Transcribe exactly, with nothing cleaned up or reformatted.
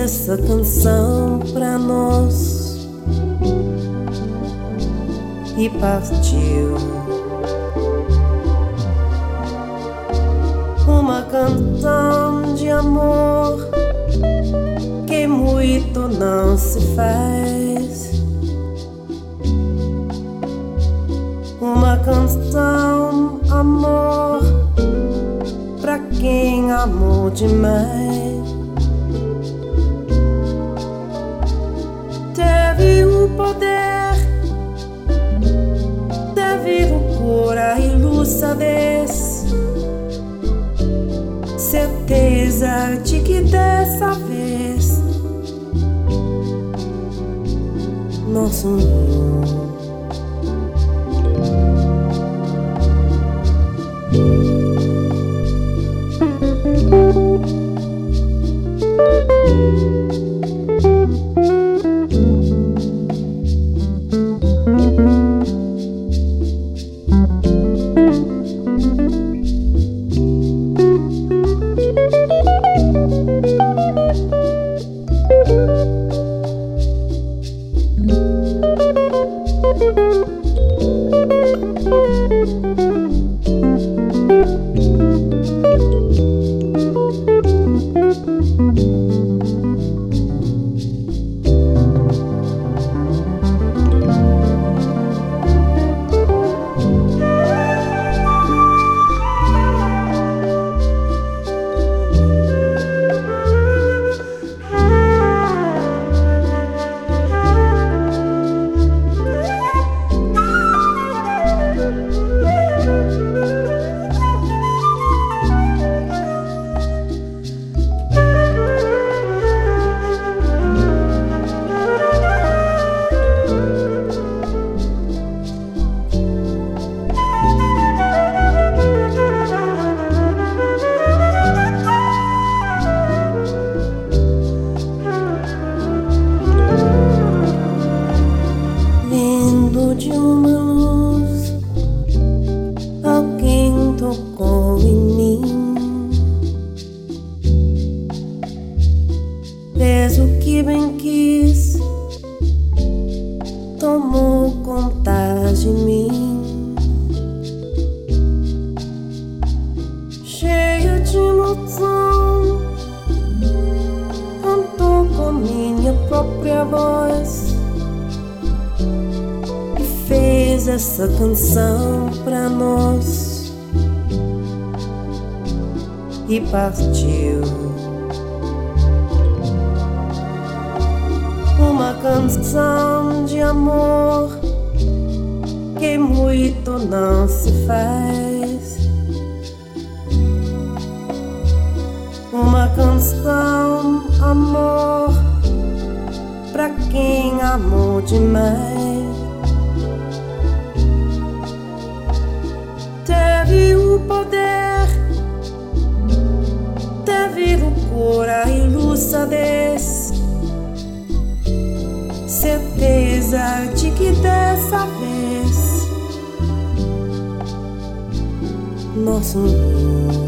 essa canção pra nós e partiu. Uma canção de amor que muito não se faz. Uma canção, amor, pra quem amou demais. Teve o poder, teve loucura e lucidez, certeza de que dessa vez nosso mundo de uma luz, alguém tocou em mim, fez o que bem quis, tomou conta de mim, cheia de emoção, cantou com minha própria voz. Fez essa canção pra nós e partiu. Uma canção de amor que muito não se faz. Uma canção, amor, pra quem amou demais. Teve o poder, teve loucura e lucidez, certeza de que dessa vez nosso mundo